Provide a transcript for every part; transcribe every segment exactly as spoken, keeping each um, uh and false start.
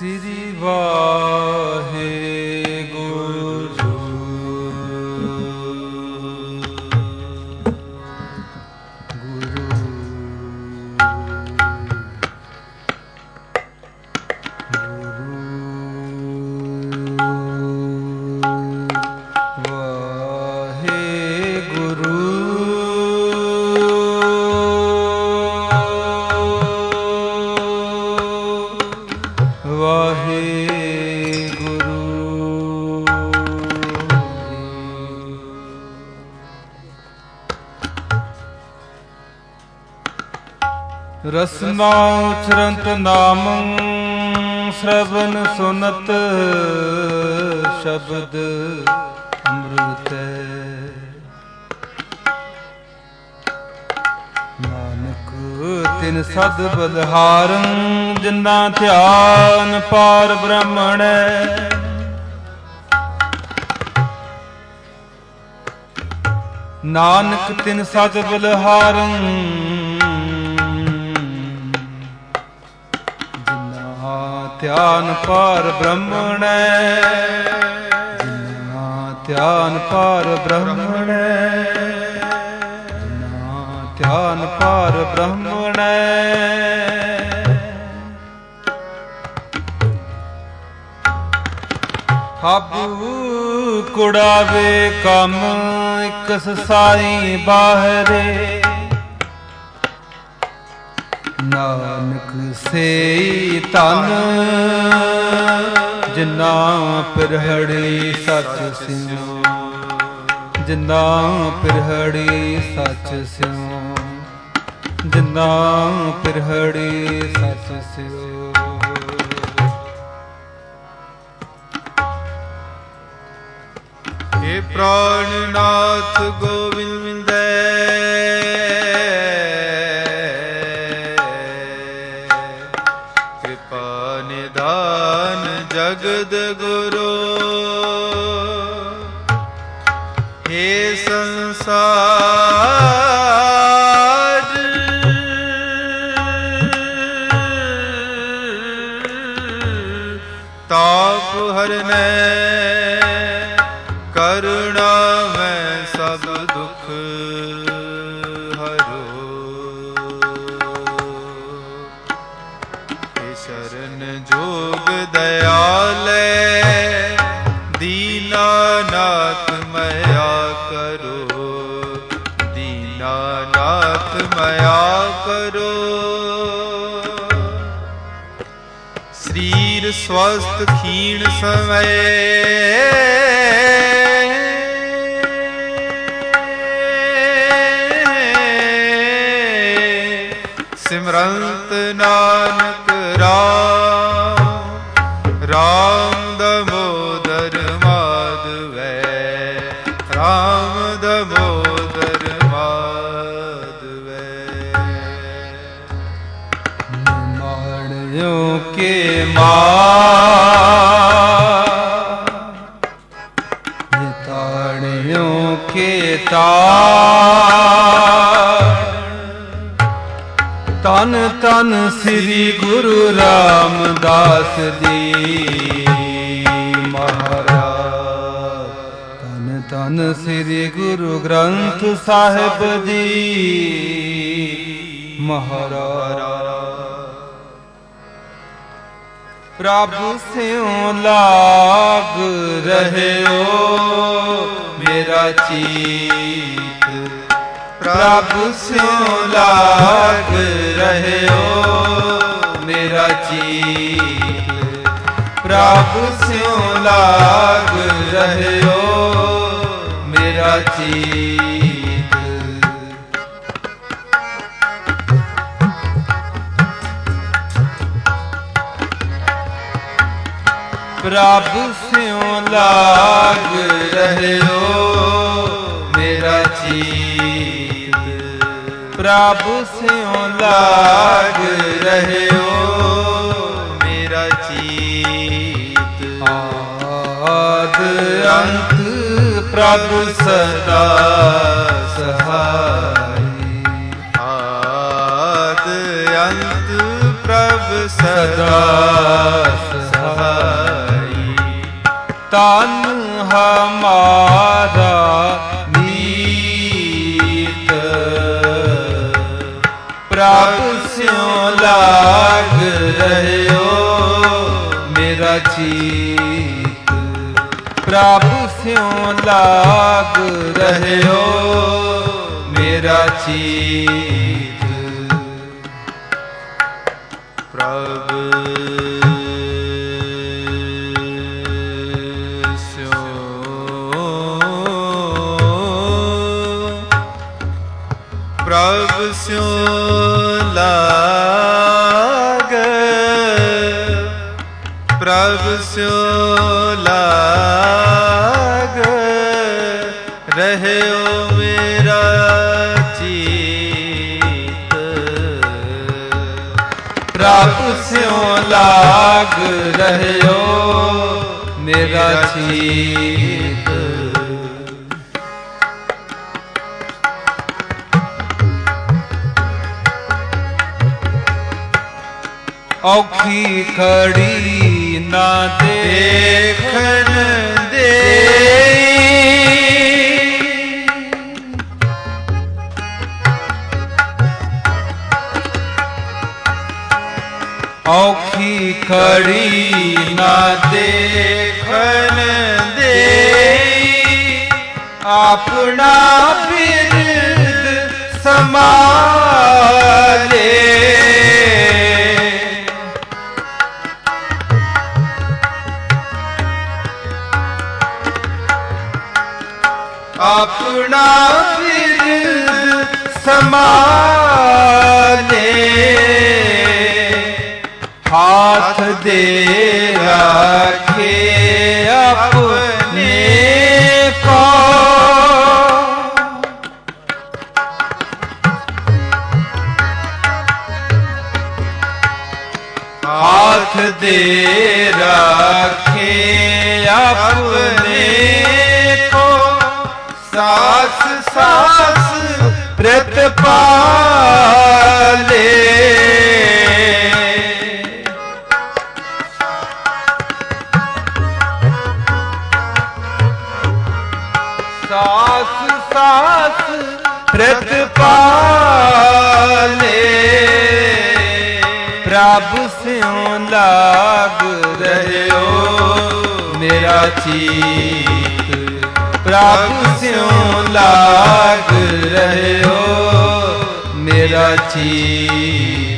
ਸ੍ਰੀ ਵਾਹਿਗੁਰੂ। ਰਸਨਾ ਉਚਰੰਤ ਨਾਮੰ ਸ਼ਰਵਨ ਸੁਨਤ ਸ਼ਬਦ ਅੰਮ੍ਰਿਤੈ। ਨਾਨਕ ਤਿਨ ਸਦ ਬਲਿਹਾਰੰ ਜਿਨਾ ਧਿਆਨ ਪਾਰ ਬ੍ਰਹਮਣੈ। ਨਾਨਕ ਤਿਨ ਸਦ ਬਲਿਹਾਰੰ ਧਿਆਨ ਪਾਰ ਬ੍ਰਹਮਣੈ। ਜਿਨਾ ਧਿਆਨ ਪਾਰ ਬ੍ਰਹਮਣੈ। ਜਿਨਾ ਧਿਆਨ ਪਾਰ ਬ੍ਰਹਮਣੈ। ਹਾਬੂ ਕੁੜਾਵੇ ਕੰਮ ਇਕਸ ਸਾਈ ਬਾਹਰੇ। ਨਾਨਕ ਸੇਈ ਧਨ ਜਿਨਾ ਪਿਰਹੜੀ ਸੱਚ ਸਿਉ। ਜਿਨਾ ਪਿਰਹੜੀ ਸੱਚ ਸਿਉ। ਜਿਨਾ ਪਿਰਹੜੀ ਸੱਚ ਸਿਉ। ਏ ਪ੍ਰਾਣਨਾਥ ਗੋਵਿੰਦੈ ਜਗਦ ਗੁਰੂ। ਹੇ ਸੰਸਾਰ ਤਾਪ ਹਰਨੈ। ਕਰੁਣਾ ਮੈਂ ਸਭ ਦੁਖ ਹਰੋ। ਹੇ ਸ਼ਰਨ ਜੋਗ ਦਇਆਲੇ ਦੀਨਾਨਾਥ ਮਇਆ ਕਰੋ। ਦੀਨਾਨਾਥ ਮਇਆ ਕਰੋ। ਸਰੀਰ ਸਵਸਥ ਖੀਣ ਸਮਏ ਸਿਮਰੰਤ ਨਾਨਕ ਰਾਮ। ਰਾਮ ਦਮੋਦਰ ਮਾਧਵੈ। ਰਾਮ ਦਮੋਦਰ ਮਾਧਵੈ। ਨਿਮਾਣਿਓ ਕੇ ਮਾਰ ਨਿਤਾਣਿਓ ਕੇ ਤਾਰ। ਤਨ ਤਨ ਸ੍ਰੀ ਗੁਰੂ ਰਾਮਦਾਸ ਜੀ ਮਹਾਰਾਜ। ਤਨ ਤਨ ਸ੍ਰੀ ਗੁਰੂ ਗ੍ਰੰਥ ਸਾਹਿਬ ਜੀ ਮਹਾਰਾਜ। ਪ੍ਰਭ ਸਿਉ ਲਾਗ ਰਹਿਓ ਮੇਰਾ ਚੀਤ। ਪ੍ਰਭ ਸਿਉ ਲਾਗ ਰਹਿਓ ਮੇਰਾ ਚੀਤ। ਪ੍ਰਭ ਸਿਉ ਲਾਗ ਰਹਿਓ ਮੇਰਾ ਚੀਤ। ਪ੍ਰਭ ਸਿਉ ਲਾਗ ਰਹਿਓ ਮੇਰਾ ਚੀਤ। ਪ੍ਰਭ ਸਿਉ ਲਾਗ ਰਹਿਓ ਮੇਰਾ ਚੀਤ। ਆਦ ਅੰਤ ਪ੍ਰਭ ਸਦਾ ਸਹਾਈ। ਆਦ ਅੰਤ ਪ੍ਰਭ सदा सहाई। तन हमारा मीत प्रभु स्यों लाग रह्यो मेरा चीत। प्रभु स्यों लाग रह्यो मेरा चीत। प्रभु प्रभु स्यों लाग प्रभु स्यों लाग रह्यो मेरा चीत। प्रभु स्यों लाग रह्यो मेरा चीत। औखी खड़ी ना देखन दे, औखी खड़ी ना देखन दे, अपना बिरद संभाले। अपना बिरद संभाले, हाथ दे रखे अपने को, हाथ दे रखे अपने को, सास सास प्रतिपाले। सास सास प्रतिपाले, प्रभु स्यों लाग रह्यो मेरा चीत। प्रभु स्यों लाग रह्यो मेरा चीत।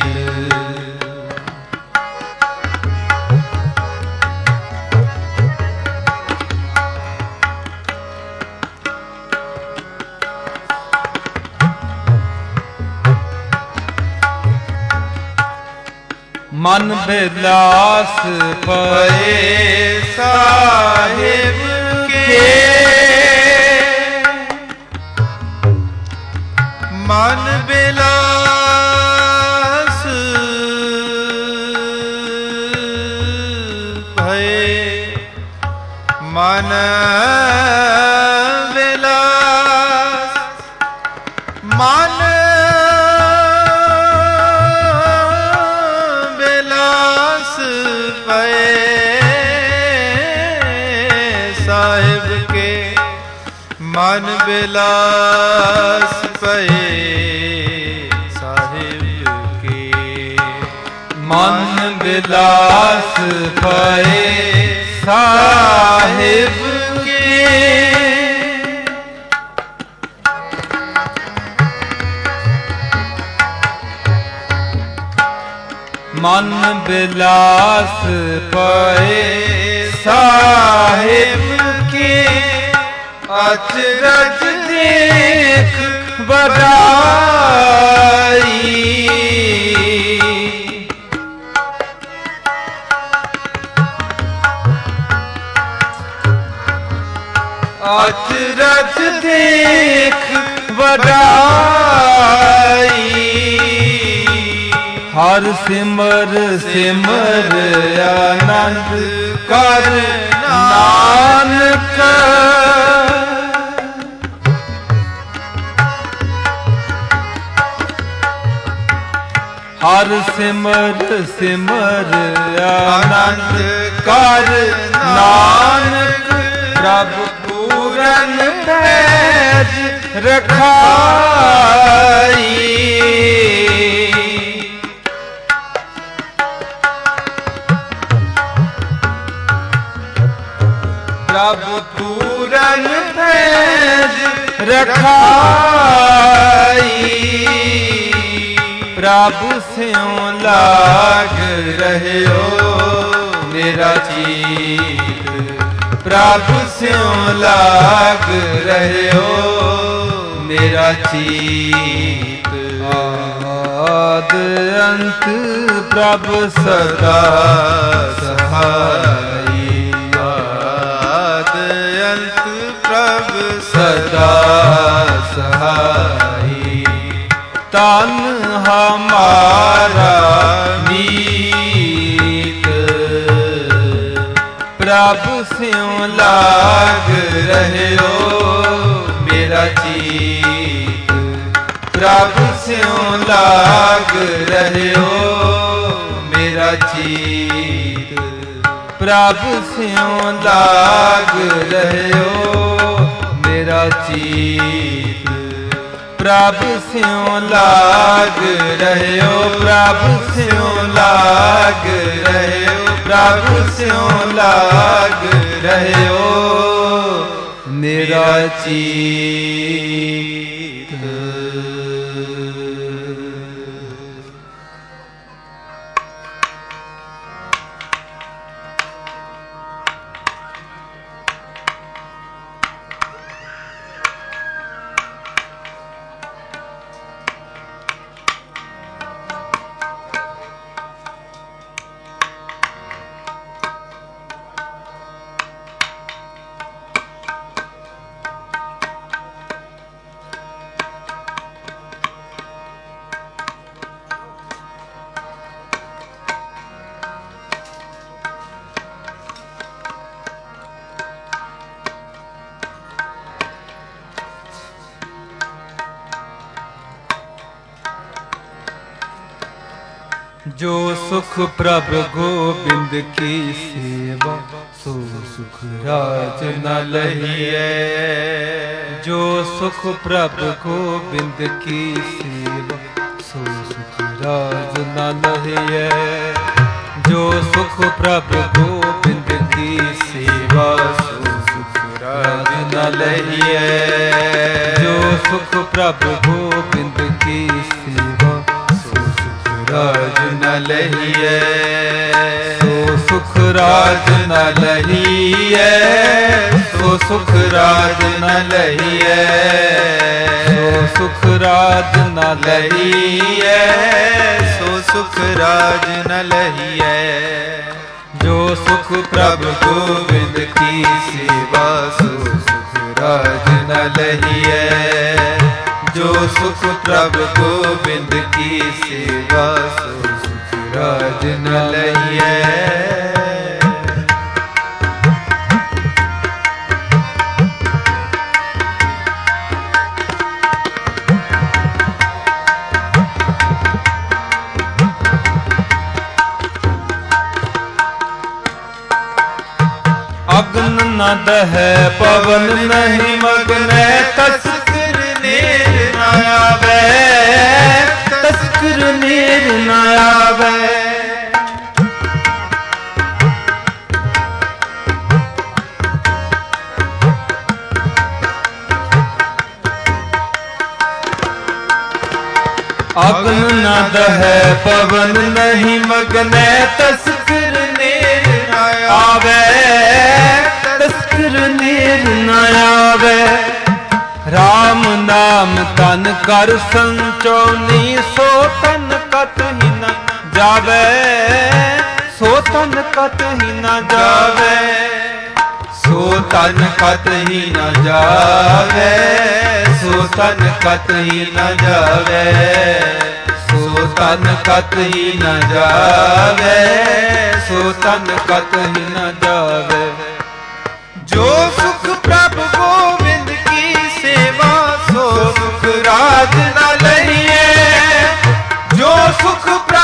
मन बिलास पए साहिब के, मन बिलास भये, मन बिलास मन बिलास भये साहिब के, मन बिलास भये मन बिलास भये साहिब के। मन बिलास भये साहिब के, अचरज देख बड़ाई। अचरज देख बड़ाई, हर सिमर सिमर आनंद कर नानक। ਹਰ ਸਿਮਰ ਸਿਮਰ ਆਨੰਦ ਕਰ ਨਾਨਕ ਪ੍ਰਭ ਪੂਰਨ ਪੈਜ ਰਖਾਈ। ਪ੍ਰਭ ਪੂਰਨ ਪੈਜ ਰਖਾਈ। ਪ੍ਰਭ ਸਿਉ ਲਾਗ ਰਹਿਓ ਮੇਰਾ ਚੀਤ। ਪ੍ਰਭ ਸਿਉ ਲਾਗ ਰਹਿਓ ਮੇਰਾ ਚੀਤ। ਆਦ ਅੰਤ ਪ੍ਰਭ ਸਦਾ ਸਹਾਈ। ਆਦ ਅੰਤ ਪ੍ਰਭ ਸਦਾ ਸਹਾਈ। ਤਨ ਹਮਾਰਾ ਮੀਤ। ਪ੍ਰਭ ਸਿਉ ਲਾਗ ਰਹਿਓ ਮੇਰਾ ਚੀਤ। ਪ੍ਰਭ ਸਿਉ ਲਾਗ ਰਹਿਓ ਮੇਰਾ ਚੀਤ। ਪ੍ਰਭ ਸਿਉ ਲਾਗ ਰਹਿਓ ਮੇਰਾ ਚੀਤ। ਪ੍ਰਭ ਸਿਉ ਲਾਗ ਰਹਿਓ। ਪ੍ਰਭ ਸਿਉ ਲਾਗ ਰਹਿਓ। ਪ੍ਰਭ ਸਿਉ ਲਾਗ ਰਹਿਓ ਮੇਰਾ ਚੀਤ। जो सुख प्रभ गोबिंद की सेवा सो सुख राज न लहिए। जो सुख प्रभ गोबिंद की सेवा सो सुख राज न लहिए। जो सुख प्रभ गोबिंद की सेवा सो सुख राज न लहिए। जो सुख प्रभ गोबिंद की सेवा राज न लहिए। सो सुख राज न लहिए। सो सुख राज न लहिए। सो सुख राज न लहिए। सो सुख राज न लहिए। जो सुख प्रभ गोविंद की सेवा सो सुख राज न लहिए। जो सुख प्रभ गोविंद की सेवा सो सुख राज न लहिए। अग्न न दहै पवन नहीं मग्न। तस्कर नीर न आवे। तस्कर नीर न आवे। अग्न न दहै पवन नहीं मग्न। तस्कर नीर न आवे। तस्कर नीर न आवे। राम नाम तन कर संचौनी। सो तन कत ही न जावे। सो तन कत ही न जावे। सो तन कत ही न जावे। सो तन कत ही न जावे। सो तन कत ही न जावे। सो तन कत ही न जावे। जो सुख प्रभ गोविंद की सेवा सो सुख राज न लहिए। जो सुख प्रभ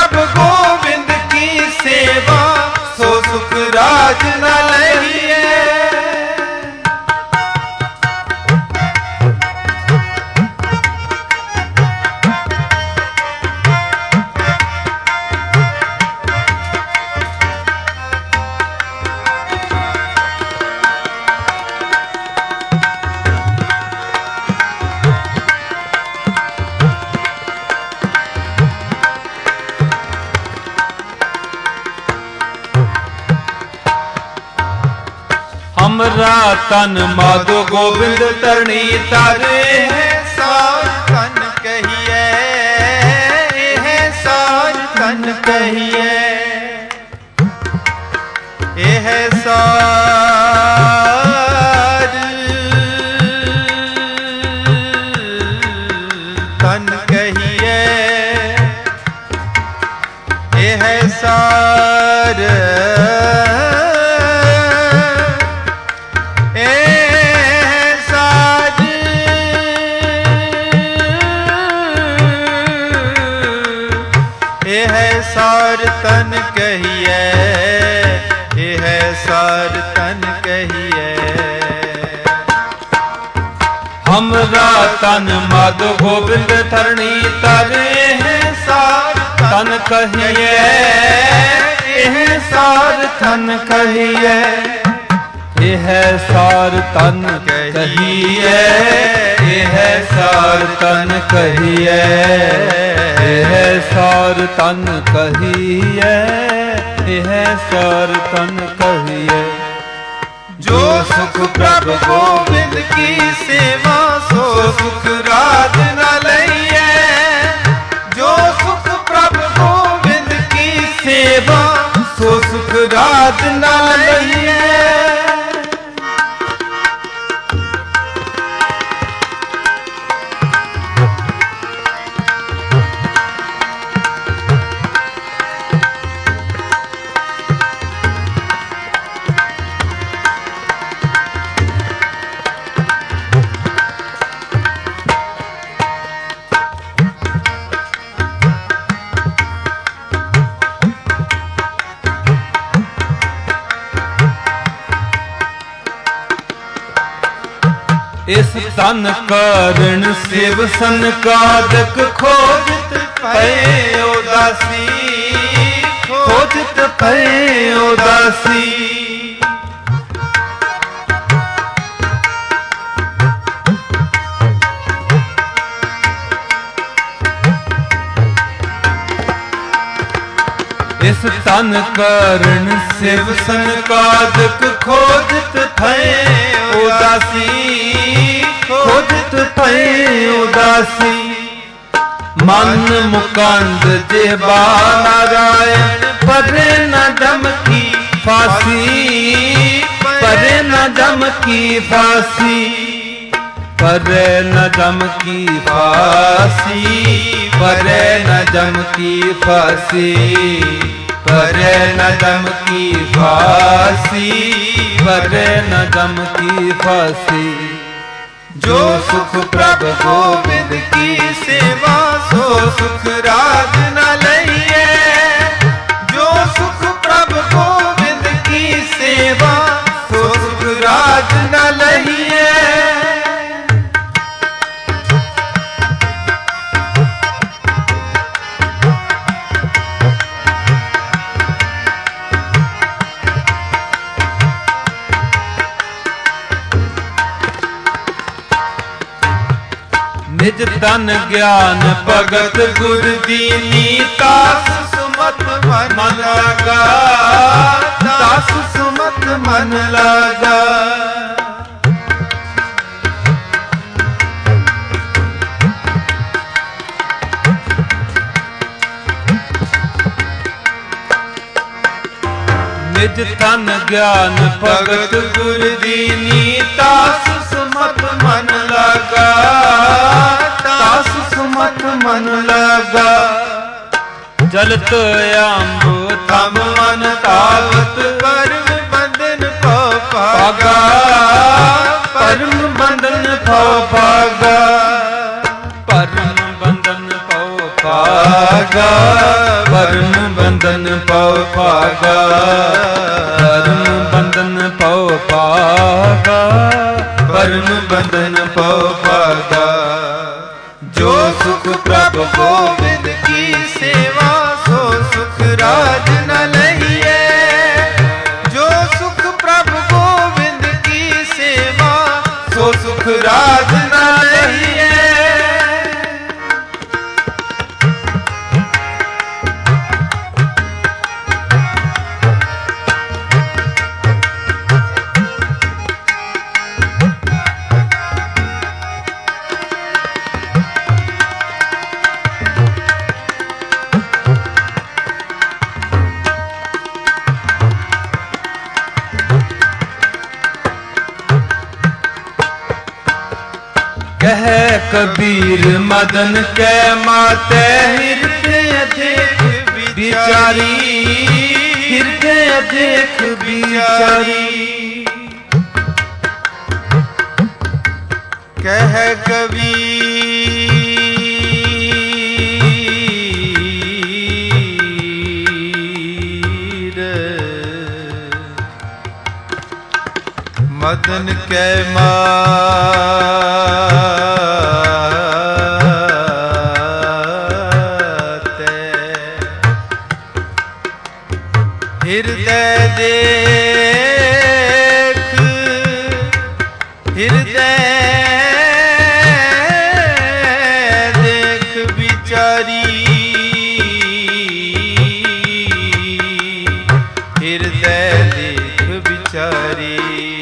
हमरा तन माधो गोविंद तरणी तारे सार तन कहिए, एह सार तन कहिए, एह सार तन कहिए, एह सार सार तन कहिए, यह सार तन कहिए। हमरा तन माधो गोविंद तरणी तारे सार तन कहिए, यह सार तन कहिए, यह सार तन कहिए, यह सार तन कहिए, यह सार तन कहिए, यह सार तन कहिए। जो सुख प्रभु गोविंद की सेवा सो सुख राज न लइए, जो सुख प्रभु गोविंद की सेवा सो सुख राज न लइए। इस तन कारण शिव सनकादक खोजत पए उदासी, खोजत पए उदासी। इस तन कारण शिव सनकादक खोजत पए उदासी, खोजत पए उदासी। मन मुकंद जेबा नारायण परे न जम की फांसी, परे न जम की फांसी, परे न जम की फांसी, परे न जम की फांसी, परे न जम की फांसी, परे न जम की फांसी। जो सुख प्रभु गोविंद की सेवा सो सुख राज न लइए, जो सुख प्रभु गोविंद की सेवा सो सुख राज न लइए। निज तन ज्ञान भगत गुर दीनी तास सुमत मन लगा, तास सुमत मन लगा। निज तन ज्ञान भगत गुर दीनी तास सुमत मन लगा, तास सुमत मन लगा। जलत अम्बु थम मन तावत परम बंधन पौ पागा, परम बंधन पौ पागा, परम बंधन पौ पागा, परम बंधन पौ पागा, परम बंधन पौ पागा, परम बंधन पौ पागा। जो सुख प्रभु गोविंद की सेवा सो सुख राज न लइए, जो सुख प्रभु गोविंद की सेवा सो सुख राज न लइए। कबीर मदन कै माते हृदय देख बिचारी, हृदय देख बिचारी। कह कबीर मदन कै माते हृदय देख, हृदय देख बिचारी, हृदय देख बिचारी।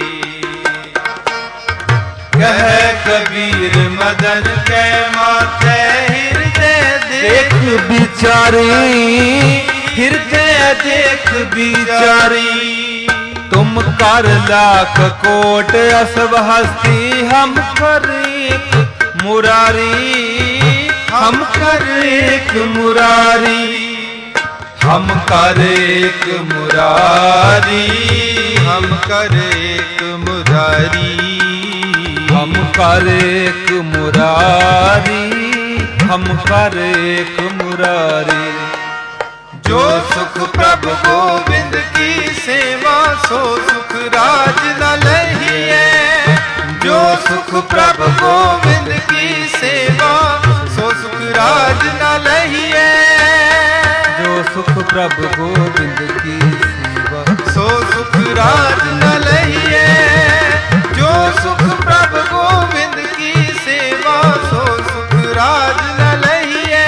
कह कबीर मदन कै माते हृदय देख बिचारी, हृदय देख बिचारी। तुम कर लाख कोट असव हस्ती, हम कर एक मुरारी, हम कर एक मुरारी, हम कर एक मुरारी, हम कर एक मुरारी, हम कर एक मुरारी, हम कर एक मुरारी। जो सुख प्रभु गोविंद की सेवा सो सुख राज न लहिए। जो सुख प्रभु गोविंद की सेवा सो सुख राज न लहिए। जो सुख प्रभु गोविंद की सेवा सो सुख राज न लहिए। जो सुख प्रभु गोविंद की सेवा सो सुख राज न लहिए।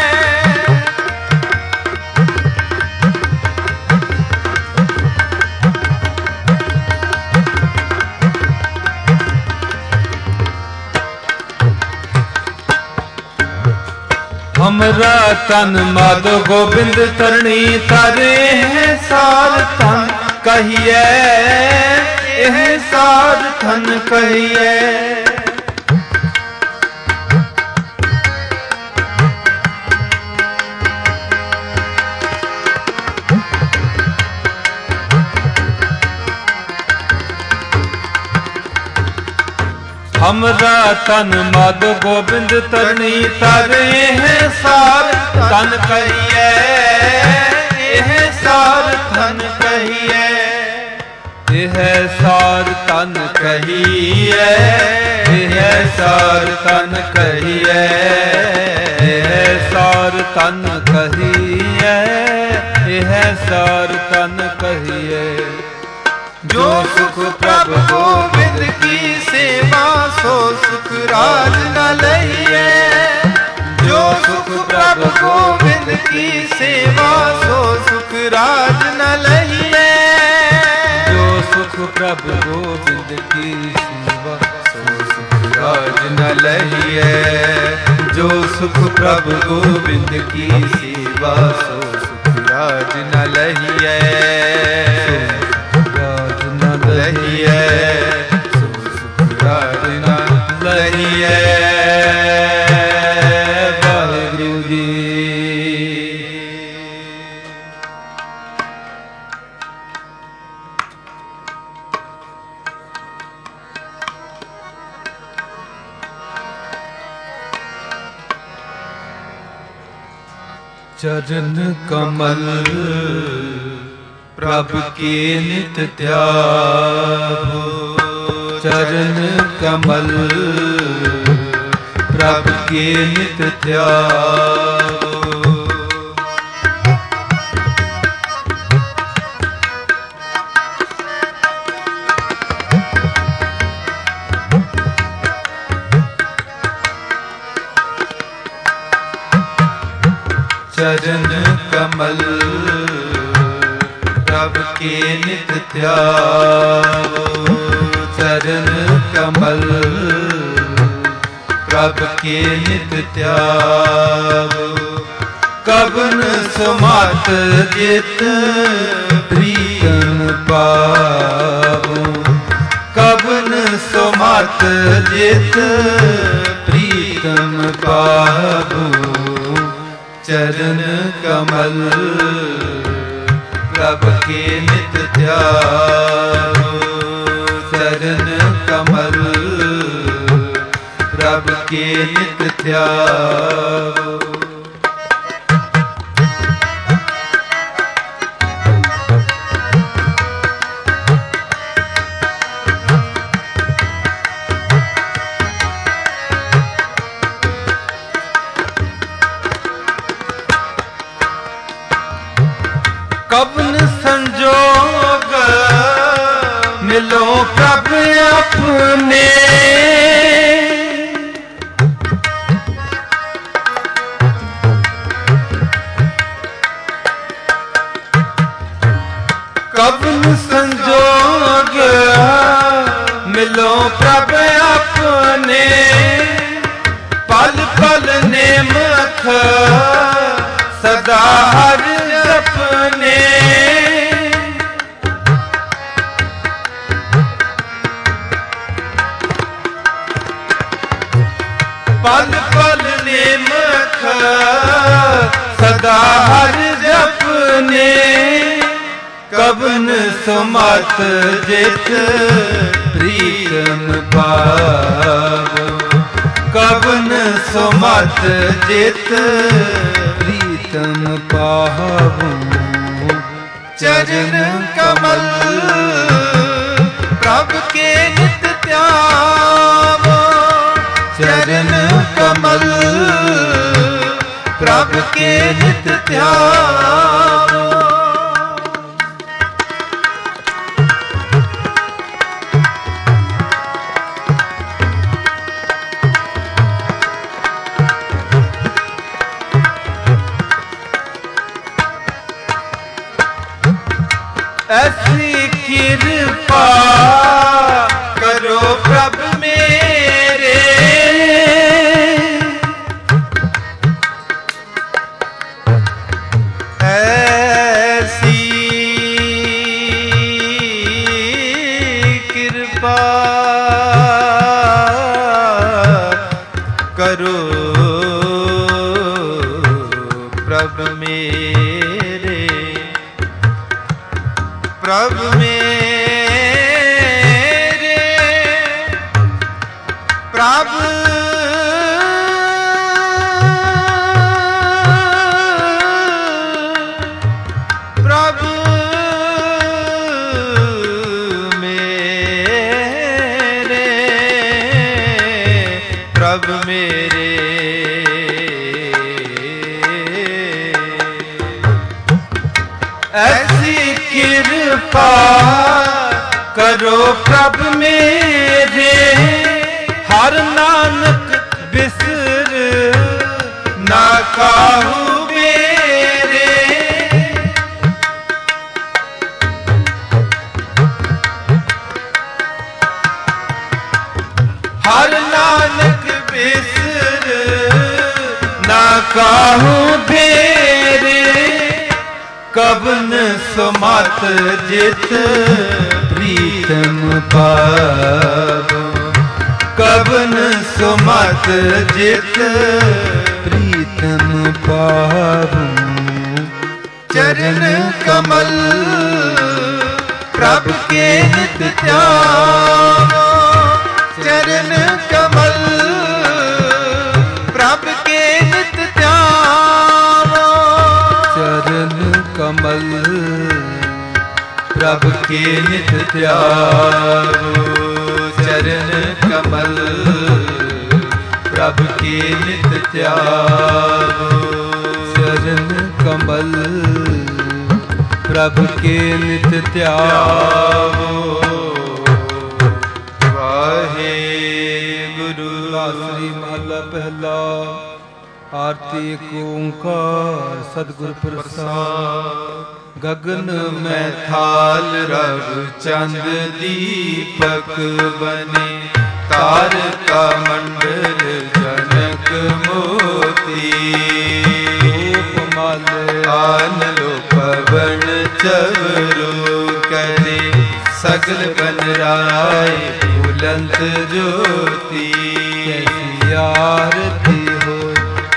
हमरा तन माधो गोविंद तरणी तारे हैं सार तन कहिए, एह सार तन कहिए। हमरा तन मद गोविंद तरनी तारे हैं सार तन कहिए, यह सार तन कहिए, यह सार तन कहिए, यह सार तन कहिए, यह सार तन कहिए, यह सार तन कहिए। जो सुख प्रभु गोविंद की सेवा सो सुख राज न लहिए। जो सुख प्रभु गोविंद की सेवा सो सुख राज न लहिए। जो सुख प्रभु गोविंद की सेवा सो सुख राज न लहिए। जो सुख प्रभु गोविंद की सेवा सो सुख राज न लहिए। लहिए सो सुख राज न लहिए। वाहिगुरु जी। चरण कमल प्रभु के नित त्यागो। चरण कमल प्रभु के नित त्यागो। चरण कमल प्रभु के नित त्यागो। चरण कमल प्रभु के नित त्यागो। कवन सुमत जित प्रीतम पावो। कवन सुमत जित प्रीतम त्यागू चरण कमल प्रभु के नित त्यागू चरण कमल प्रभु के नित त्यागू। कबन संजोग मिलो प्रभु अपने कबन संजोग मिलो प्रभु अपने पल पल नेमख सदा हर अपने पल पल नेमख सदा हर जपने कबन सुमत जित प्रीतम पावो कबन सुमत जित प्रीतम पावो चरण कमल प्रभु के नित त्यागो चरण कमल प्रभु के नित त्यागो। ऐसी कृपा करो प्रभु मेरे ऐसी कृपा करो प्रभु मेरे प्रभु मेरे प्रभु प्रभु मेरे प्रभु मेरे ऐसी कृपा करो प्रभु मेरे हर नानक बिसर ना काहू मेरे हर नानक बिसर ना काहू मेरे कबन सुमत जित प्रीतम पावो कबन सुमत जित प्रीतम पावो चरण कमल प्रभु के नित त्यागो चरण कमल प्रभु के नित त्यागो चरण कमल प्रभु के नित त्यागो चरण कमल प्रभु के नित त्यागो चरण कमल प्रभु के नित त्यागो। वाहे गुरु श्री महला पहला आरती एक ओंकार सतगुर प्रसाद गगन में थाल रव चंद दीपक बने तारका मंडल जनक मोती उपमाल आन लो पवन चवरो करे सगल बन राय बुलंद ज्योति आरती हो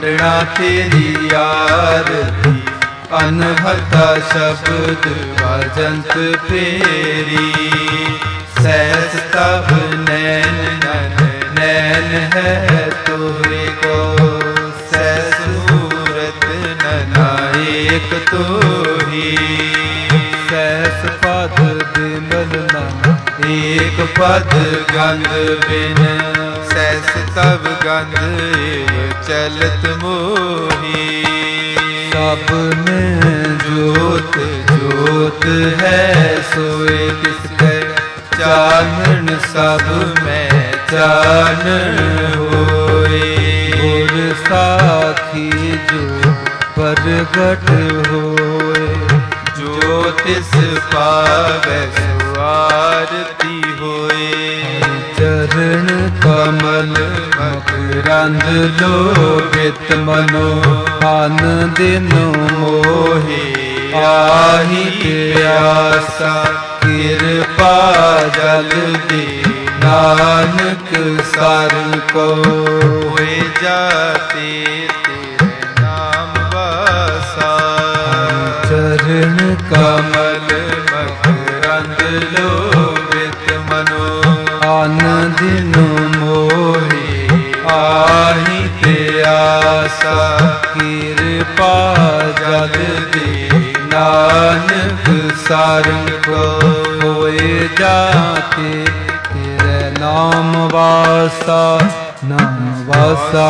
ਚਰਣਾ ਤੇਰੀ ਆਰਤੀ, ਅਨਹਤਾ ਸ਼ਬਦ ਵਜੰਤ ਫੇਰੀ। ਸੈਸ ਤਬ ਨੈਣ ਨਨ ਨੈਣ ਹੈ ਤੋਰੇ ਕੋ, ਸੈਸ ਮੂਰਤ ਨਨਾਇਕ ਤੋਹੀ। ਸੈਸ ਪਦ ਬਿਮਲ ਮਨ ਏਕ ਪਦ ਗੰਧ ਬਿਨ, ਸੈਸ ਤਬ ਗੰਧ ਏਵ ਚਲਤ ਮੋਹੀ। ਸਭ ਮੈਂ ਜੋਤ ਜੋਤ ਹੈ ਸੋਏ ਤਿਸ ਕੈ, ਚਾਨਣ ਸਭ ਮੈਂ ਚਾਨਣ ਹੋਏ। ਗੁਰ ਸਾਖੀ ਜੋ ਪ੍ਰਗਟ ਹੋਏ, ਜੋ ਤਿਸ ਪਾਵੈ ਸੋ ਆਰਤੀ ਹੋਏ। ਚਰਨ ਕਮਲ ਮਕਰੰਦ ਲੋਭਿਤ ਮਨੋ, ਅਨ ਦਿਨ ਮੋਹਿ ਆਹੀ ਪਿਆਸਾ। ਕਿਰਪਾ ਜਲ ਦੇ ਨਾਨਕ ਸਾਰਨ ਕੋ, ਹੋਏ ਜਾਤੇ ਤੇਰੇ ਨਾਮ ਵਾਸਾ। ਚਰਨ ਕਮਲ ਮਕਰੰਦ ਲੋਭਿਤ ਮਨੋ, ਅਨ ਦਿਨ ਮੋਹਿ ਆਹੀ ਪਿਆਸਾ। ਕਿਰਪਾ ਜਲ ਦੇ ਨਾਨਕ ਸਾਰਨ ਕੋ, ਹੋਏ ਜਾਤੇ ਤੇਰੇ ਨਾਮ ਵਾਸਾ, ਨਾਮ ਵਾਸਾ।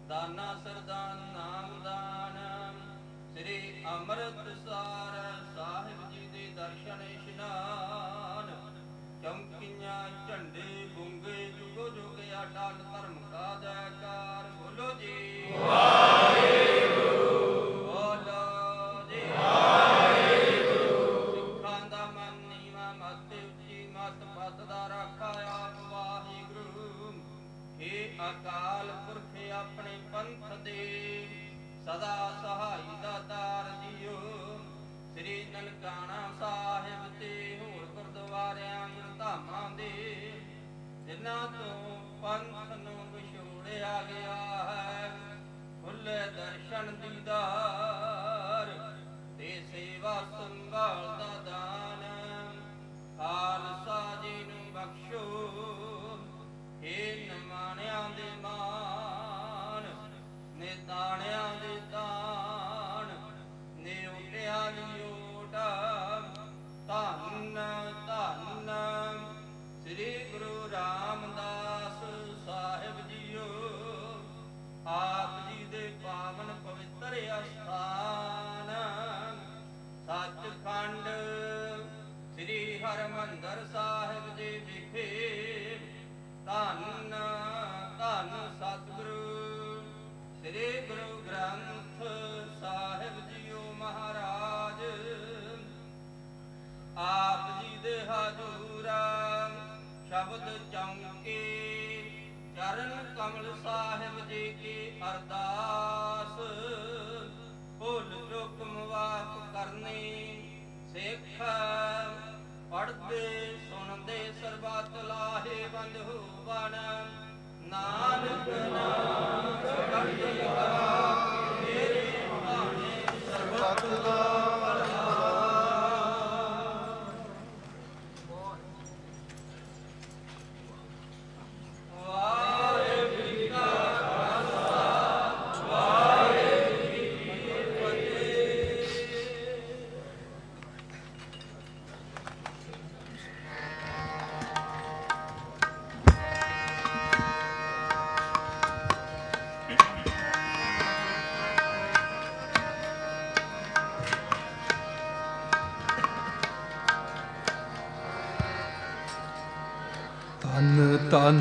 ਦਾਨਾ ਸਰਦਾਨ ਨਾਮਦਾਨ ਸ੍ਰੀ ਅੰਮ੍ਰਿਤਸਰ ਸਾਹਿਬ ਜੀ ਦੇ ਦਰਸ਼ਨ ਇਸ਼ਨਾਨ ਚਮਕੀਆਂ ਝੰਡੇ ਗੁੰਗੇ ਜੁਗੋ ਜੁਗ ਅਟਲ ਧਰਮ ਕਾ ਜੈਕਾਰ ਬੋਲੋ ਜੀ ਵਾਹਿਗੁਰੂ ਬੋਲੋ ਜੀ ਵਾਹਿਗੁਰੂ ਸਿੱਖਾਂ ਦਾ ਮਨ ਨੀਵਾਂ ਮਤ ਉੱਚੀ ਮਤ ਪਤ ਦਾ ਰਾਖਾ ਆਪ ਵਾਹਿਗੁਰੂ ਹੇ ਅਕਾਲ ਪੁਰਖ ਆਪਣੇ ਪੰਥ ਦੇ ਸਦਾ ਸਹਾਈ ਦਾਤਾਰ ਜੀਓ ਸ੍ਰੀ ਨਨਕਾਣਾ ਸਾਹਿਬ ਤੇ ਹੋਰ ਗੁਰਦੁਆਰਿਆਂ ਧਾਮਾਂ ਦੇ ਜਿਨ੍ਹਾਂ ਤੋਂ ਪੰਥ ਨੂੰ ਵਿਛੋੜਿਆ ਗਿਆ ਹੈ ਖੁੱਲੇ ਦਰਸ਼ਨ ਦੀਦਾਰ ਤੇ ਸੇਵਾ ਸੰਭਾਲ ਦਾ ਦਾਨ ਖਾਲਸਾ ਜੀ ਨੂੰ ਬਖਸ਼ੋ ਹੇ ਨਿਮਾਣਿਆਂ ਦੇ ਮਾਣ ਨੇ ਦਾਣਿਆਂ ਦੇ ਦਾਣ ਨੇ ਉਟਿਆ ਦੀ ਓਟ ਧੰਨ ਧੰਨ ਸ੍ਰੀ ਗੁਰੂ ਰਾਮਦਾਸ ਸਾਹਿਬ ਜੀਓ ਆਪ ਜੀ ਦੇ ਪਾਵਨ ਪਵਿੱਤਰ ਅਸਥਾਨ ਸੱਚਖੰਡ ਸ੍ਰੀ ਹਰਿਮੰਦਰ ਸਾਹਿਬ ਜੀ ਵਿਖੇ ਧੰਨ ਧੰਨ ਸਤਿਗੁਰੂ ਸ੍ਰੀ ਗੁਰੂ ਗ੍ਰੰਥ ਸਾਹਿਬ ਜੀਓ ਮਹਾਰਾਜ ਆਪ ਜੀ ਦੇ ਹਜ਼ੂਰਾ ਸ਼ਬਦ ਚੌਂਕੇ ਚਰਨ ਕਮਲ ਸਾਹਿਬ ਜੀ ਕੀ ਅਰਦਾਸ ਭੁੱਲ ਚੁੱਕ ਮੁਆਫ ਕਰਨੀ ਸਿੱਖ ਪੜ੍ਹਦੇ ਸੁਣਦੇ ਸਰਬੱਤ ਲਾਹੇ ਬੰਦ ਹੋਵਣ ਨਾਨਕ ਨਾਮ ਚੜ੍ਹਦੀ ਕਲਾ ਤੇਰੇ ਭਾਣੇ ਸਰਬੱਤ ਦਾ ਧੰਨ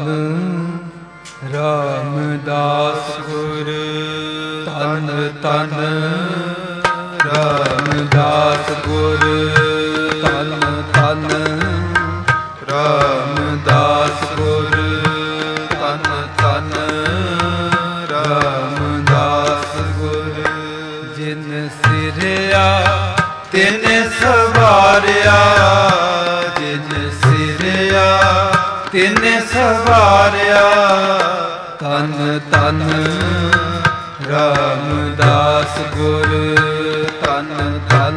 ਰਾਮਦਾਸ ਗੁਰ ਧੰਨ ਧੰਨ ਰਾਮਦਾਸ ਗੁਰ ਧੰਨ ਧੰਨ ਰਾਮਦਾਸ ਗੁਰ ਧੰਨ ਧੰਨ ਰਾਮਦਾਸ ਗੁਰ ਜਿਨ ਸਿਰਿਆ ਤਿਨ ਸਵਾਰਿਆ ਜਿਨ ਸਿਰਿਆ ਤਿਨ ਸਵਾਰਿਆ ਧੰਨ ਧੰਨ ਰਾਮਦਾਸ ਗੁਰ ਧੰਨ ਧੰਨ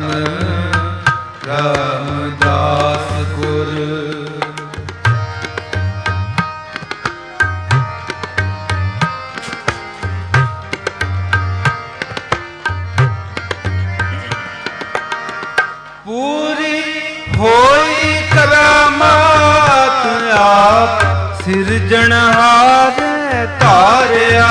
ਰਾਮਦਾਸ ਗੁਰ ਪੂਰੀ ਹੋਈ ਕਰਾਮਾਤ ਆਪ ਸਿਰਜਣਹਾਰ ਧਾਰਿਆ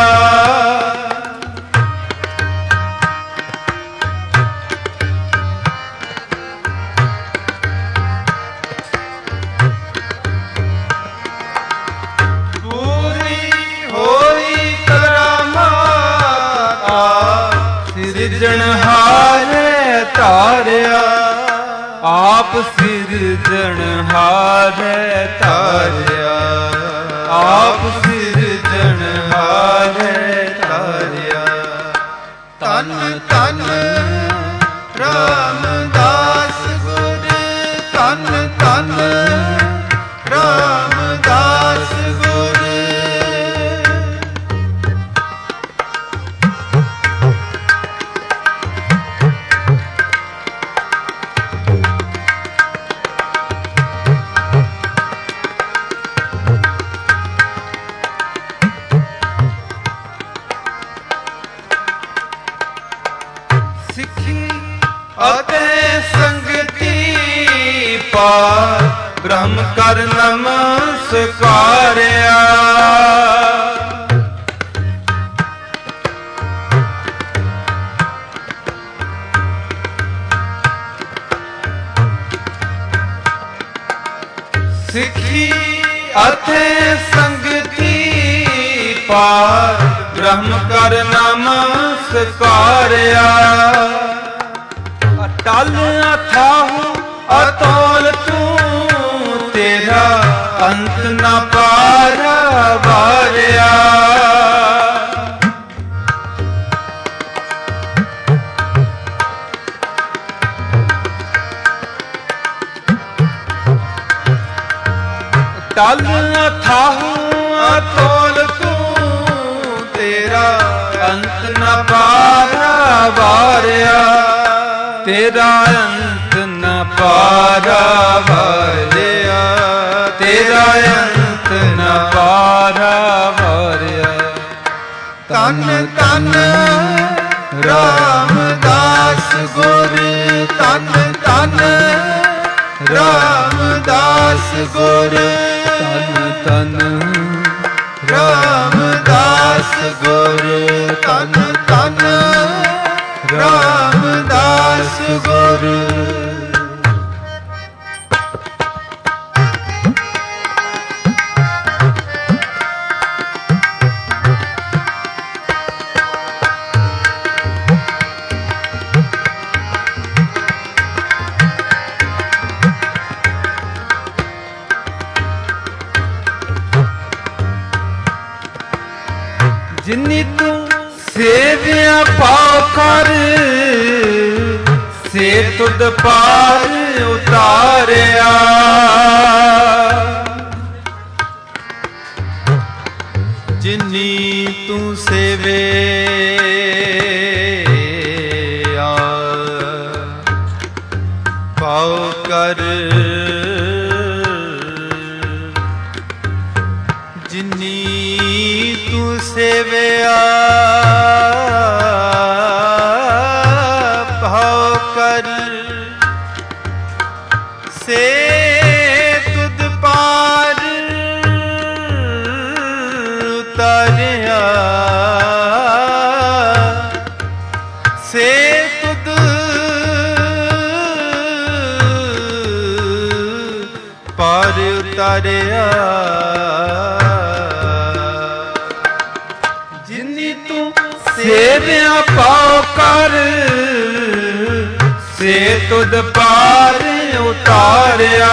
ਪੂਰੀ ਹੋਈ ਕਰਾਮਾਤ ਆਪ ਸਿਰਜਣਹਾਰ ਧਾਰਿਆ ਆਪ ਸਿਰਜਣਹਾਰ ਧਾਰਿਆ ਆਪ ਸਿਰਜਣਹਾਰ ਧਾਰਿਆ ਧੰਨ ਧੰਨ ਰਾਮਦਾਸ ਗੁਰ ਧੰਨ ਧੰਨ ਰਾਮਦਾਸ ਗੁਰ ਅਤੇ ਸੰਗਤੀ ਪਾਰ ਬ੍ਰਹਮ ਕਰ ਨਮਸਕਾਰਿਆ ਅਥੇ ਸੰਗਤੀ ਪਾਰ ਬ੍ਰਹਮ ਕਰ ਨਮਸਕਾਰਿਆ। ਅਟਲ ਅਥਾਹੁ ਅਤੋਲ ਤੂੰ ਤੇਰਾ ਅੰਤ ਨ ਪਾਰਾ ਵਾਰਿਆ। ਟਲ ਅਥਾਹੁ ਅਤੋਲ ਤੂੰ ਤੇਰਾ ਅੰਤ ਨ ਪਾਰਾ ਵਾਰਿਆ। ਤੇਰਾ ਅੰਤ ਨ ਪਾਰਾ ਵਾਰਿਆ। ਤੇਰਾ ਅੰਤ ਨ ਪਾਰਾ ਵਾਰਿਆ। ਤਨ ਤਨ ਰਾਮਦਾਸ ਗੁਰ ਤਨ ਤਨ ਰਾਮਦਾਸ ਗੁਰ ਤਨ ਤਨ ਰਾਮਦਾਸ ਗੁਰ ਤਨ ਤਨ ਰਾਮਦਾਸ ਗੁਰ। ਜਿਨੀ ਤੂੰ ਸੇਵਿਆ ਪਾਉ ਕਰ ਸੇ ਤੁਧ ਪਾਰ ਉਤਾਰਿਆ। ਜਿਨੀ ਤੂੰ ਸੇਵਿਆ ਪਾਉ ਕਰ ਜਿਨੀ ਤੂੰ ਸੇਵਿਆ ਭਾਉ ਕਰ ਸੇ ਤੁਧ ਪਾਰ ਉਤਾਰਿਆ। ਸੇ ਤੁਧ ਪਾਰ ਉਤਾਰਿਆ। ਸੇਵਿਆ ਪਾਉ ਕਰ ਸੇ ਤੁਧ ਪਾਰ ਉਤਾਰਿਆ।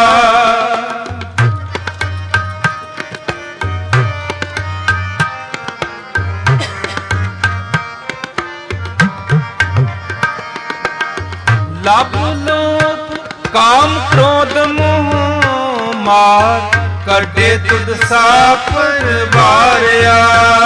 ਲਭ ਲੋਭ ਕਾਮ ਕ੍ਰੋਧ ਮੋਹ ਮਾਰ ਕੱਢੇ ਤੁਧ ਸਾਪਰ ਵਾਰਿਆ।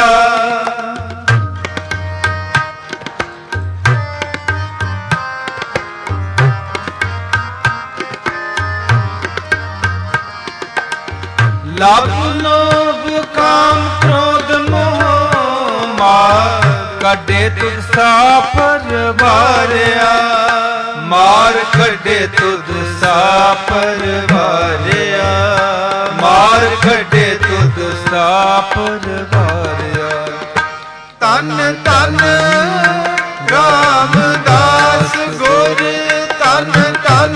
ਲਭ ਲੋਭ ਕਾਮ ਕ੍ਰੋਧ ਮੋਹ ਮਾਰ ਕੱਢੇ ਤੁਧ ਸਾਪਰ ਵਾਰਿਆ। ਮਾਰ ਕੱਢੇ ਤੁਧ ਸਾਪਰ ਵਾਰਿਆ। ਮਾਰ ਕੱਢੇ ਤੁਧ ਸਾਪਰ ਵਾਰਿਆ। ਤਨ ਤਨ ਰਾਮਦਾਸ ਗੁਰ ਤਨ ਤਨ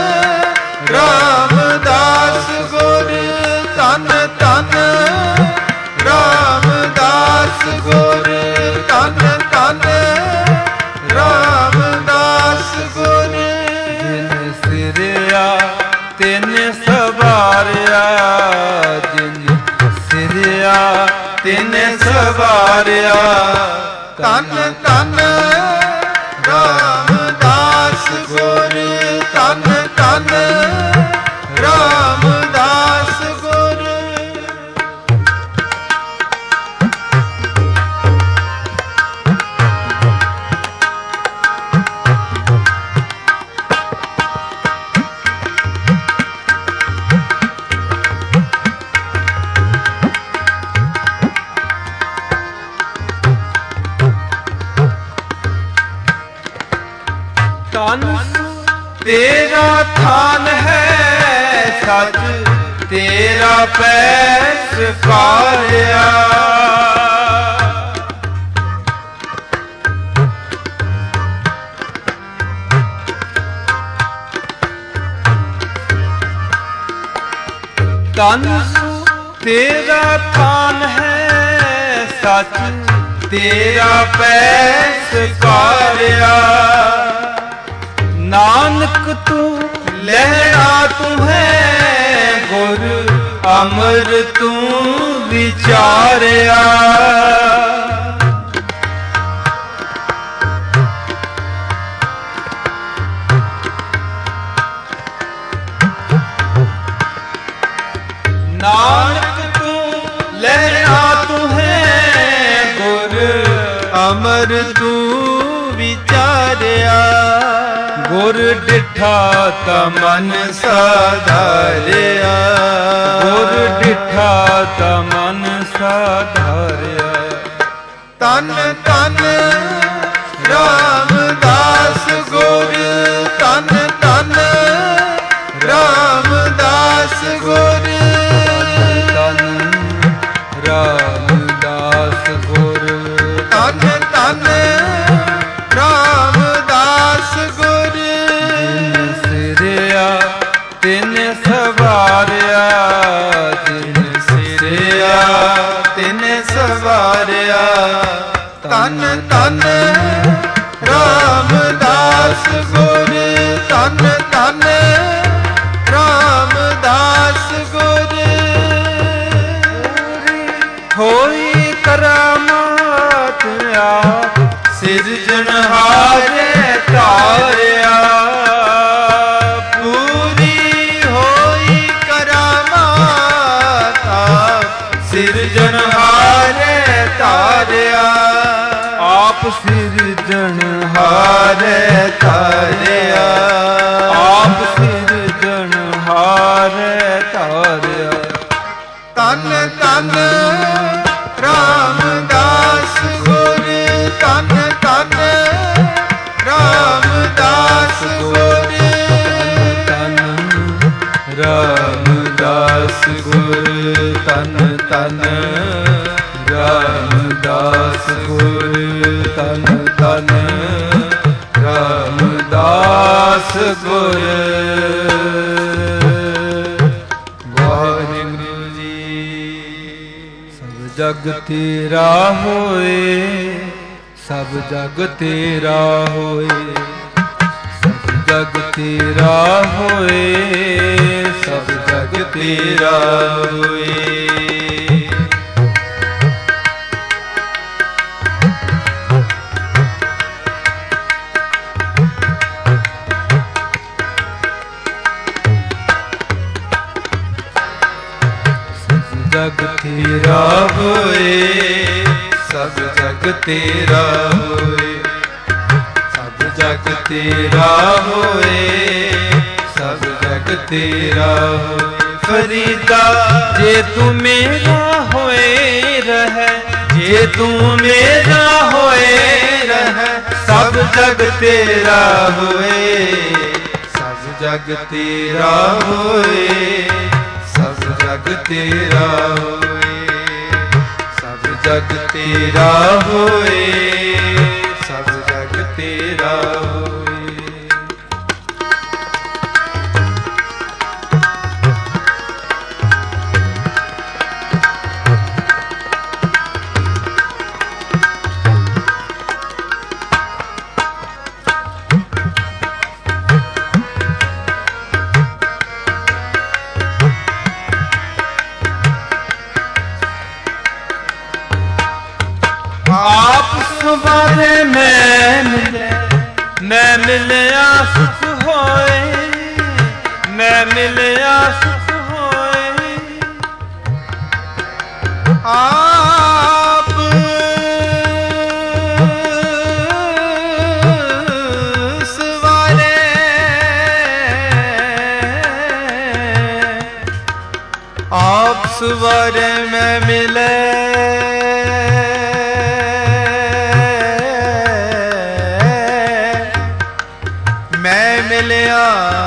ਰਾਮਦਾਸ ਗੁਰ ਤਨ ਤਨ ਰਾਮਦਾਸ ਗੁਰ ਤਨ ਤਨ ਰਾਮਦਾਸ ਗੁਰ। ਜਿਨ ਸਿਰਿਆ ਤਿਨ ਸਵਾਰਿਆ ਜਿਨ ਸਿਰਿਆ ਤਿਨ ਸਵਾਰਿਆ। ਤਨ ਤਨ ਰਾਮਦਾਸ ਗੁਰ ਤਨ ਤਨ ਰਾਮਦਾਸ ਗੁਰ। ਤਨ ਤੇਰਾ ਥਾਨ ਹੈ ਸੱਚ ਤੇਰਾ ਪੈਸ ਕਾਰਿਆ। ਤਨ तेरा थान है सच, तेरा पैस कार्या। नानक तू लहरा तू है, गुर अमर तू विचारिया। नानक तू लहरा तू है, गुर अमर तू विचारिया। गुर डिठा ता मन साधारिया। गुर डिठा ता मन साधारिया। तन तन रामदास गुर, तन तन रामदास गुर। तन रामदास गुर, तन तन रामदास गुर। जिन सिरिया तिन सवारिया, जिन सिरिया तिन सवारिया। तन तन रामदास गुर, तन तन रामदास गुर। होई करामात आप सिरजनहारे तारिया। पूरी होई करामात आप सिरजनहारे तारिया। आप सिरजनहारे तारिया। आप सिरजनहारे तारिया। तन तन रामदास गुर, तन तन रामदास गुर। तन रामदास गुर, तन तन रामदास गुर, तन तन रामदास गुर। वाहिगुरु जी। सब जग तेरा होए, सब जग तेरा होए, सब जग तेरा होए, सब जग तेरा होए। जग तेरा होए, सब जग तेरा होए, सब जग तेरा होए, सब जग तेरा होए। फरीदा जे तू मेरा होए रहे, जे तू मेरा होए रहे, सब जग तेरा होए, सब जग तेरा होए, सब जग तेरा होए, सब जग तेरा होए, सब जग तेरा होए। आप सुबारे मैं मिले, मैं मिलया सुख होए, मैं मिलया सुख होए। आप सवारे आप सवारे मैं मिले, मिलया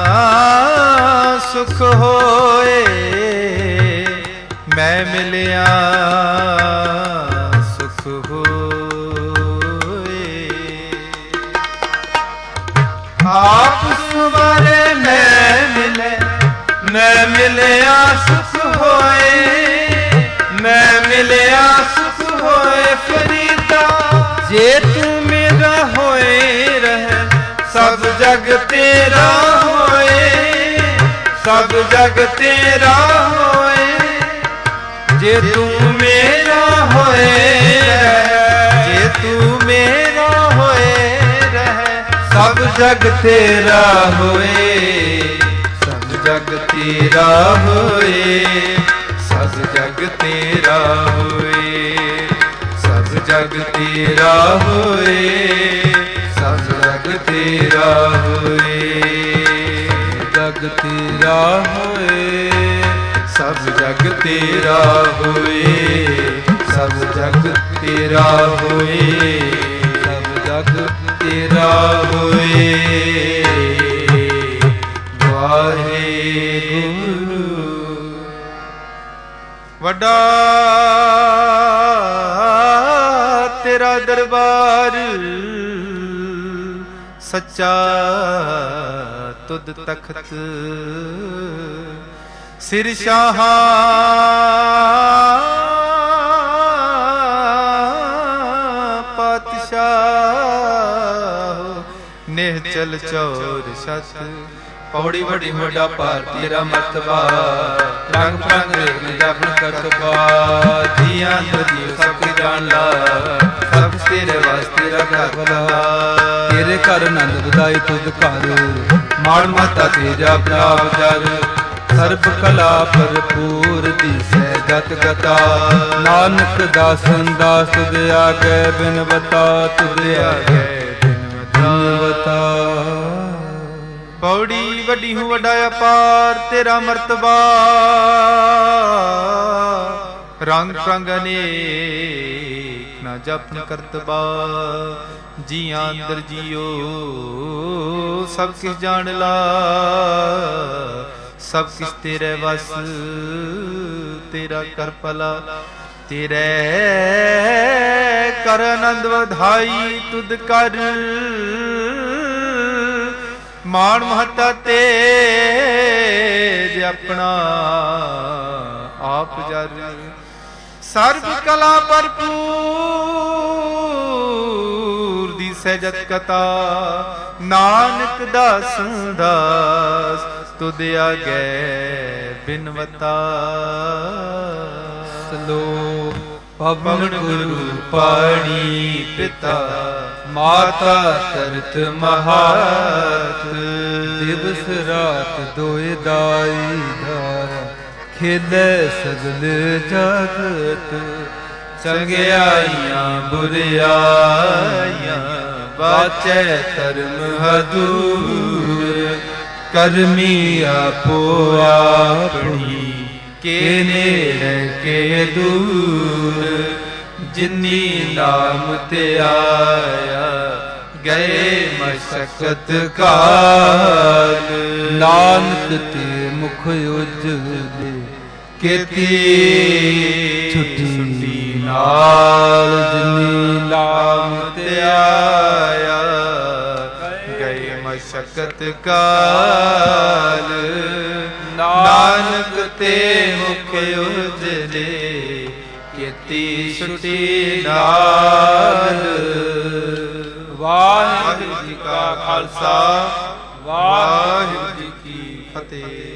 सुख होए, मैं मिलया सुख होए। आप सुबारे मैं मिले, मैं मिलया सुख होए, ਜੇ ਤੂੰ ਮੇਰਾ ਹੋਏ ਰਹਿ ਸਭ ਜਗ ਤੇਰਾ ਹੋਏ, ਸਭ ਜਗ ਤੇਰਾ ਹੋਏ। ਜੇ ਤੂੰ ਮੇਰਾ ਹੋਏ ਰਹਿ, ਜੇ ਤੂੰ ਮੇਰਾ ਹੋਏ ਰਹਿ ਸਭ ਜਗ ਤੇਰਾ ਹੋਏ, ਸਭ ਜਗ ਤੇਰਾ ਹੋਏ, ਸਭ ਜਗ ਤੇਰਾ ਹੋਏ, ਸਭ ਜਗ ਤੇਰਾ ਹੋਏ, ਸਭ ਜਗ ਤੇਰਾ ਹੋਏ, ਜਗ ਤੇਰਾ ਹੋਏ, ਸਭ ਜਗ ਤੇਰਾ ਹੋਏ, ਸਭ ਜਗ ਤੇਰਾ ਹੋਏ, ਸਭ ਜਗ ਤੇਰਾ ਹੋਏ। ਵਾਹਿਗੁਰੂ ਵੱਡਾ ਤੇਰਾ ਦਰਬਾਰ, ਸੱਚਾ ਤੁਧ ਤਖਤ, ਸਿਰ ਸ਼ਾਹਾਂ ਪਾਤਸ਼ਾਹ, ਨਿਹਚਲ ਚੌਰ ਸਤ। ਪੌੜੀ ਵੱਡੀ ਵੱਡਾ ਭਾਰ ਤੇਰਾ ਮਰਤਬਾ, ਰੰਗ ਪ੍ਰੰਗ ਰੇਖ ਜਪਨ ਕਰਤਬਾ। ਜੀਆਂ ਜੀਉ ਸਭ ਕੁ ਜਾਣ ਲਾ, ਸਭ ਤੇਰੇ ਵਾਸਤੇ ਰੱਖਾ ਭਲਾ। ਤੇਰੇ ਘਰ ਆਨੰਦ ਵਧਾਈ ਤੁਧ ਘਰ, ਮਾਣ ਮਾਤਾ ਤੇਰਾ ਪ੍ਰਭ ਜਰ। ਸਰਬ ਕਲਾ ਭਰਪੂਰ ਦੀਸੈ ਗਤ ਗਤਾ, ਨਾਨਕ ਦਾਸਨ ਦਾਸ ਤੁਧ ਆਗੇ ਬਿਨਵਤਾ, ਤੁਧ ਆਗੇ ਬਿਨਵਤਾ। ਪੌੜੀ ਵੱਡੀ ਹੂੰ ਵੱਡਾ ਅਪਾਰ ਤੇਰਾ ਮਰਤਬਾ, ਰੰਗ ਪ੍ਰੰਗ ਅਨੇਕ ਨਾ ਜਪਨ ਕਰਤਬਾ। ਜੀਆਂ ਅੰਦਰ ਜੀਓ ਸਭ ਕਿਛ ਜਾਣ ਲਾ, ਸਭ ਕਿਛ ਤੇਰੇ ਵਸ ਤੇਰਾ ਕਰ ਭਲਾ। ਤੇਰੇ ਕਰ ਆਨੰਦ ਵਧਾਈ ਤੁਧ ਕਰ, ਮਾਣ ਮਹੱਤਾ ਤੇਜ ਆਪਣਾ ਆਪ ਜਰ। ਸਰਬ ਕਲਾ ਭਰਪੂਰ ਦੀ ਸਹਿਜਤ ਕਥਾ, ਨਾਨਕ ਦਾਸ ਦਾਸ ਤੁਧ ਆਗੇ ਬਿਨਵਤਾ। ਸਲੋਕ ਪਵਨ ਗੁਰੂ ਪਾਣੀ ਪਿਤਾ, ਮਾਤਾ ਤਰਤ ਮਹਾਤ। ਦਿਵਸ ਰਾਤ ਦੋਇ ਦਾਈ ਧਾਰਾ, ਖੇਲੇ ਸਗਲ ਜਗਤ। ਚੰਗਿਆਈਆਂ ਬੁਰਿਆਈਆਂ, ਬਾਚੈ ਧਰਮ ਹਦੂਰ। ਕਰਮੀ ਆਪੋ ਆਪਣੀ, ਕੇ ਨੇੜੇ ਕੇ ਦੂਰ। ਜਿਨੀ ਨਾਮ ਤੇ ਆਇਆ, ਗਏ ਮਸ਼ਕਤ ਕਾਲ। ਨਾਨਕ ਤੇ ਮੁਖ ਉਜਲੇ, ਕੀਤੀ ਛੁੱਟੀ ਨਾਲ। ਜਿਨੀ ਨਾਮ ਤੇ ਆਇਆ, ਗਏ ਮਸ਼ਕਤ ਕਾਲ। ਨਾਨਕ ਤੇ ਮੁਖ ਉਜਲੇ, ਕੀਤੀ ਛੁੱਟੀ ਨਾਲ। ਵਾਹਿਗੁਰੂ ਜੀ ਕਾ ਖਾਲਸਾ, ਵਾਹਿਗੁਰੂ ਜੀ ਕੀ ਫਤਿਹ।